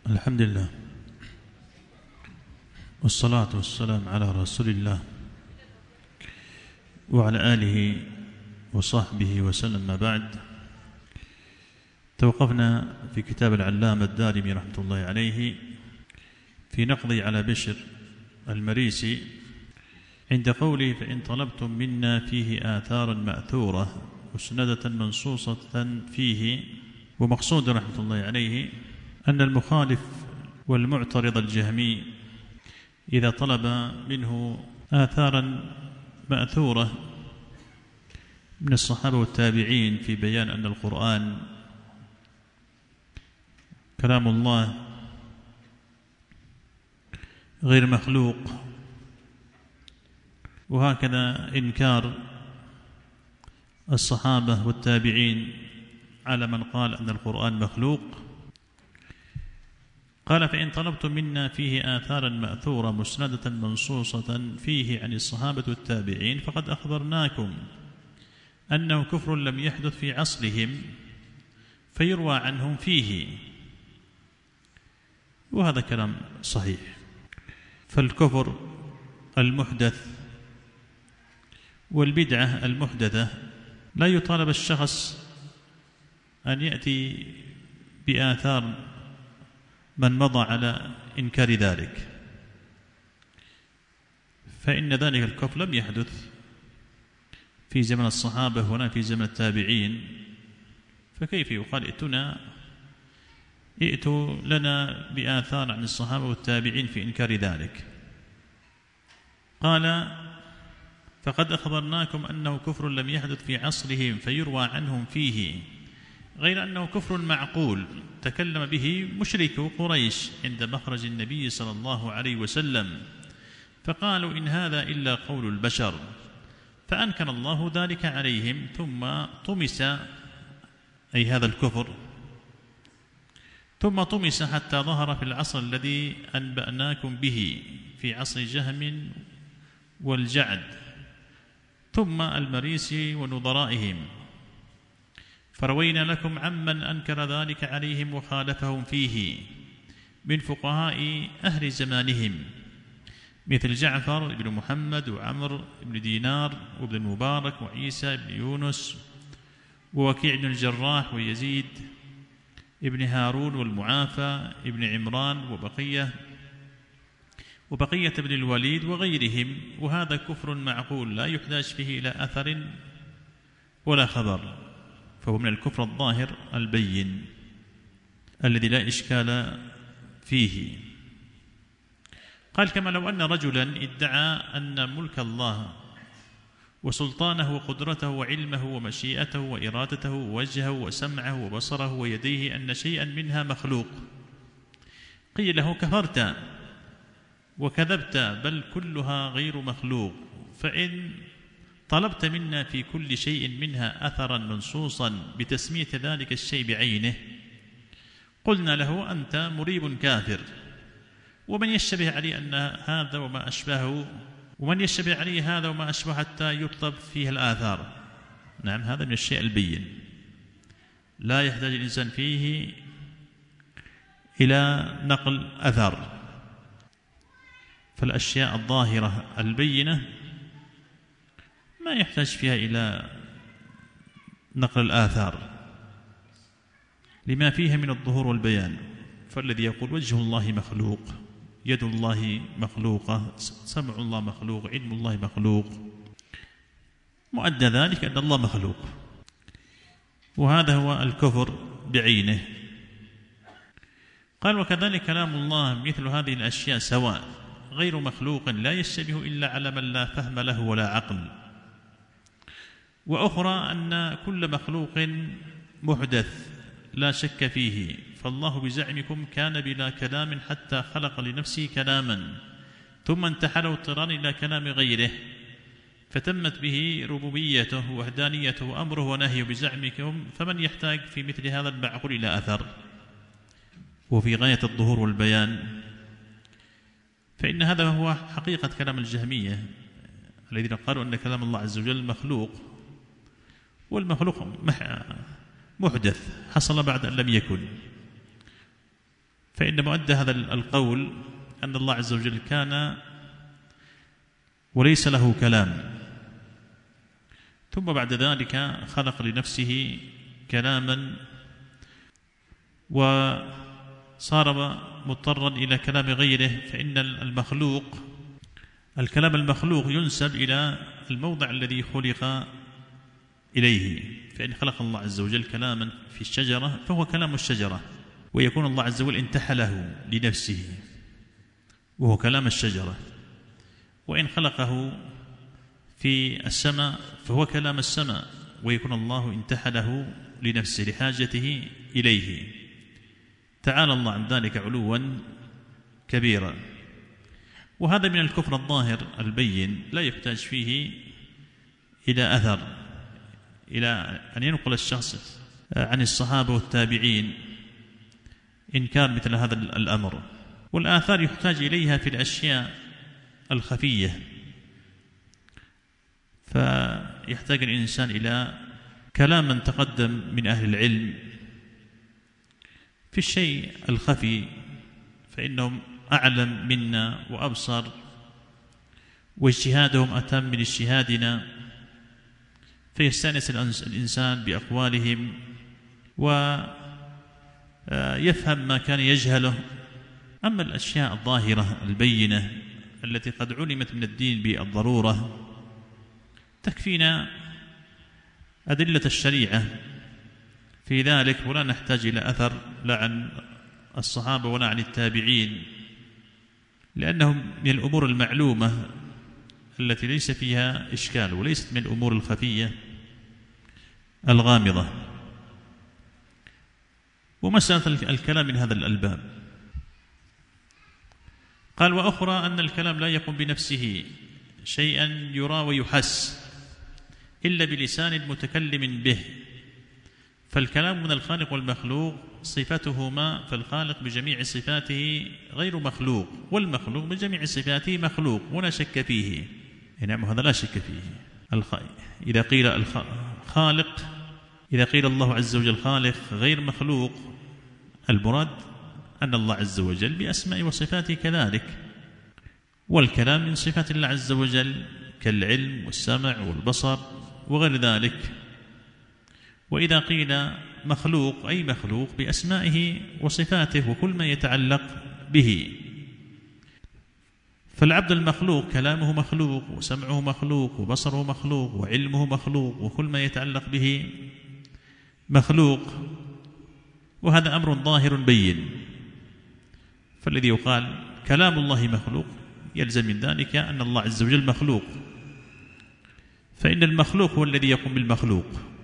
الحمد لله والصلاة والسلام على رسول الله وعلى آله وصحبه وسلم. ما بعد، توقفنا في كتاب العلامة الدارمي رحمة الله عليه في نقضي على بشر المريسي عند قوله: فإن طلبتم منا فيه آثارا مأثورة مسندة منصوصة فيه. ومقصود رحمة الله عليه أن المخالف والمعترض الجهمي إذا طلب منه آثارا مأثورة من الصحابة والتابعين في بيان أن القرآن كلام الله غير مخلوق، وهكذا إنكار الصحابة والتابعين على من قال أن القرآن مخلوق، قال: فإن طلبتم منا فيه آثارا مأثورة مسندة منصوصة فيه عن الصحابة والتابعين فقد أخبرناكم أنه كفر لم يحدث في عصرهم فيروى عنهم فيه. وهذا كلام صحيح. فالكفر المحدث والبدعة المحدثة لا يطالب الشخص أن يأتي بآثار من مضى على إنكار ذلك، فإن ذلك الكفر لم يحدث في زمن الصحابة ولا في زمن التابعين، فكيف يقال ائتوا لنا بآثار عن الصحابة والتابعين في إنكار ذلك؟ قال: فقد أخبرناكم أنه كفر لم يحدث في عصرهم فيروى عنهم فيه، غير أنه كفر معقول تكلم به مشركو قريش عند مخرج النبي صلى الله عليه وسلم، فقالوا: إن هذا إلا قول البشر، فأنكر الله ذلك عليهم، ثم طمس، أي هذا الكفر، ثم طمس حتى ظهر في العصر الذي أنبأناكم به، في عصر جهم والجعد، ثم المريسي ونظرائهم، فروينا لكم عمن أنكر ذلك عليهم وخالفهم فيه من فقهاء أهل زمانهم، مثل جعفر بن محمد وعمر بن دينار وابن المبارك وعيسى بن يونس ووكيع بن الجراح ويزيد ابن هارون والمعافى ابن عمران وبقية بن الوليد وغيرهم. وهذا كفر معقول لا يحتاج فيه إلى أثر ولا خبر، فهو من الكفر الظاهر البين الذي لا إشكال فيه. قال: كما لو أن رجلا ادعى أن ملك الله وسلطانه وقدرته وعلمه ومشيئته وإرادته ووجهه وسمعه وبصره ويديه أن شيئا منها مخلوق، قيل له: كفرت وكذبت، بل كلها غير مخلوق، فإن طلبت منا في كل شيء منها أثرا منصوصا بتسمية ذلك الشيء بعينه قلنا له: أنت مريب كافر. ومن يشبه عليه أن هذا وما أشبهه، ومن يشبه عليه هذا وما أشبه حتى يطلب فيه الآثار. نعم، هذا من الشيء البين لا يحتاج الإنسان فيه إلى نقل أثر. فالأشياء الظاهرة البينة ما يحتاج فيها إلى نقل الآثار لما فيها من الظهور والبيان. فالذي يقول وجه الله مخلوق، يد الله مخلوقة، سمع الله مخلوق، علم الله مخلوق، مؤدى ذلك أن الله مخلوق، وهذا هو الكفر بعينه. قال: وكذلك كلام الله مثل هذه الأشياء سواء، غير مخلوق لا يشبه إلا على من لا فهم له ولا عقل. وأخرى أن كل مخلوق محدث لا شك فيه، فالله بزعمكم كان بلا كلام حتى خلق لنفسه كلاما، ثم انتحل اضطرارا إلى كلام غيره، فتمت به ربوبيته ووحدانيته وأمره ونهيه بزعمكم، فمن يحتاج في مثل هذا المعقول إلى أثر وفي غاية الظهور والبيان؟ فإن هذا هو حقيقة كلام الجهمية الذين قالوا أن كلام الله عز وجل مخلوق، والمخلوق محدث حصل بعد أن لم يكن. فإن مؤدى هذا القول أن الله عز وجل كان وليس له كلام، ثم بعد ذلك خلق لنفسه كلاما وصار مضطرا إلى كلام غيره. فإن الكلام المخلوق ينسب إلى الموضع الذي خلق إليه. فإن خلق الله عز وجل كلاما في الشجرة فهو كلام الشجرة، ويكون الله عز وجل انتحله لنفسه وهو كلام الشجرة. وإن خلقه في السماء فهو كلام السماء، ويكون الله انتحله لنفسه لحاجته إليه. تعالى الله عن ذلك علوا كبيرا. وهذا من الكفر الظاهر البين، لا يحتاج فيه إلى أثر، إلى أن ينقل الشخص عن الصحابة والتابعين إنكار مثل هذا الأمر. والآثار يحتاج إليها في الأشياء الخفية، فيحتاج الإنسان إلى كلام من تقدم من أهل العلم في الشيء الخفي، فإنهم أعلم منا وأبصر، واجتهادهم أتم من اجتهادنا، فيستأنس الإنسان بأقوالهم ويفهم ما كان يجهله. أما الأشياء الظاهرة البينة التي قد علمت من الدين بالضرورة تكفينا أدلة الشريعة في ذلك، ولا نحتاج إلى أثر لا عن الصحابة ولا عن التابعين، لأنهم من الأمور المعلومة التي ليس فيها إشكال، وليست من الأمور الخفية الغامضة. ومسألة الكلام من هذا الباب. قال: وأخرى أن الكلام لا يقوم بنفسه شيئا يرى ويحس إلا بلسان المتكلم به، فالكلام من الخالق والمخلوق صفتهما، فالخالق بجميع صفاته غير مخلوق، والمخلوق بجميع صفاته مخلوق ولا شك فيه. نعم، هذا لا شك فيه. إذا قيل الخالق، إذا قيل الله عز وجل خالق غير مخلوق، المراد أن الله عز وجل بأسماء وصفاته كذلك، والكلام من صفات الله عز وجل كالعلم والسمع والبصر وغير ذلك. وإذا قيل مخلوق أي مخلوق بأسمائه وصفاته وكل ما يتعلق به. فالعبد المخلوق كلامه مخلوق، وسمعه مخلوق، وبصره مخلوق، وعلمه مخلوق، وكل ما يتعلق به مخلوق، وهذا أمر ظاهر بين. فالذي يقال كلام الله مخلوق يلزم من ذلك أن الله عز وجل مخلوق، فإن المخلوق هو الذي يقوم بالمخلوق.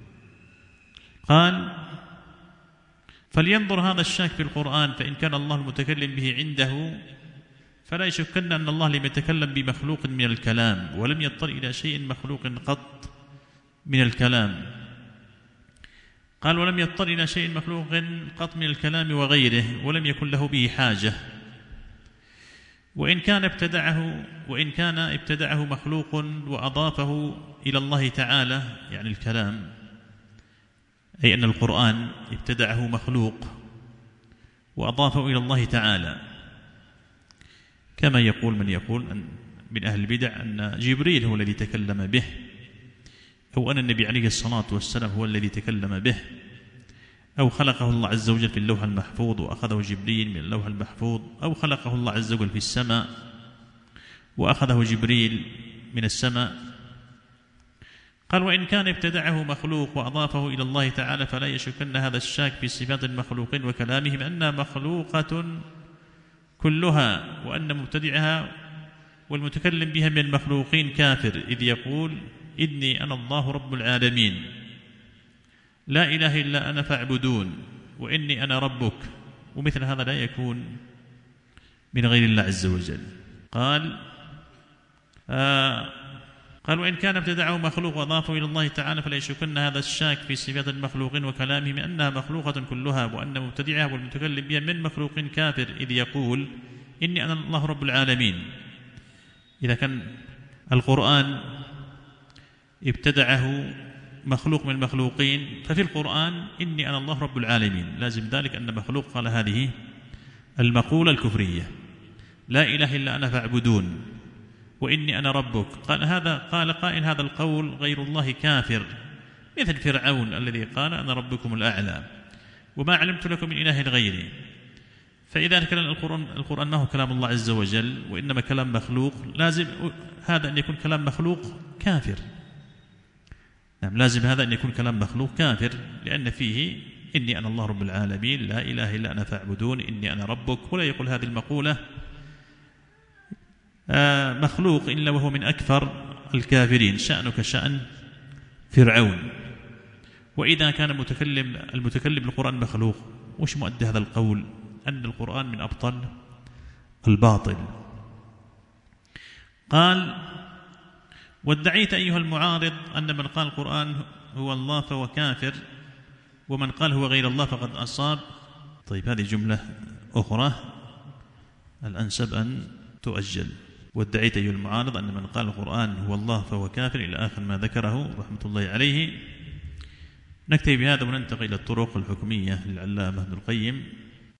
قال: فلينظر هذا الشاك في القرآن، فإن كان الله المتكلم به عنده فلا يشكن أن الله لم يتكلم بمخلوق من الكلام، ولم يضطر إلى شيء مخلوق قط من الكلام. قال: ولم يضطر إلى شيء مخلوق قط من الكلام وغيره، ولم يكن له به حاجة. وإن كان ابتدعه مخلوق وأضافه إلى الله تعالى، يعني الكلام، أي أن القرآن ابتدعه مخلوق وأضافه إلى الله تعالى، كما يقول من يقول من أهل البدع أن جبريل هو الذي تكلم به، أو أن النبي عليه الصلاة والسلام هو الذي تكلم به، أو خلقه الله عز وجل في اللوح المحفوظ وأخذه جبريل من اللوح المحفوظ، أو خلقه الله عز وجل في السماء وأخذه جبريل من السماء. قال: وإن كان ابتدعه مخلوق وأضافه إلى الله تعالى فلا يشكن هذا الشاك في صفات المخلوقين وكلامهم أنها مخلوقة كلها، وأن مبتدعها والمتكلم بها من المخلوقين كافر، إذ يقول: إني أنا الله رب العالمين، لا إله إلا أنا فاعبدون، وإني أنا ربك. ومثل هذا لا يكون من غير الله عز وجل. قال: وإن كان ابتدعه مخلوق وأضافه إلى الله تعالى فلا يشكن هذا الشاك في صفات المخلوقين وكلامهم أنها مخلوقة كلها، وأن مبتدعها والمتكلم بها من مخلوق كافر، إذ يقول: إني أنا الله رب العالمين. إذا كان القرآن ابتدعه مخلوق من المخلوقين، ففي القرآن إني أنا الله رب العالمين، لازم ذلك أن مخلوق قال هذه المقولة الكفرية: لا إله إلا أنا فاعبدون وإني أنا ربك. قال قائل: هذا القول غير الله كافر، مثل فرعون الذي قال: أنا ربكم الأعلى وما علمت لكم من إله غيري. فإذا كان القرآن ما هو كلام الله عز وجل وإنما كلام مخلوق، لازم هذا أن يكون كلام مخلوق كافر. نعم، لازم هذا أن يكون كلام مخلوق كافر، لأن فيه إني أنا الله رب العالمين، لا إله إلا أنا فاعبدون، إني أنا ربك. ولا يقول هذه المقولة مخلوق إلا وهو من أكثر الكافرين، شأنك شأن فرعون. وإذا كان المتكلم بالقرآن مخلوق، وش مؤدي هذا القول؟ أن القرآن من أبطل الباطل. قال: وادعيت أيها المعارض أن من قال القرآن هو الله فهو كافر، ومن قال هو غير الله فقد أصاب. طيب، هذه جملة أخرى الأنسب أن تؤجل. وادعيت أيها المعارض أن من قال القرآن هو الله فهو كافر إلى آخر ما ذكره رحمة الله عليه. نكتفي بهذا وننتقل إلى الطرق الحكمية للعلامة ابن القيم.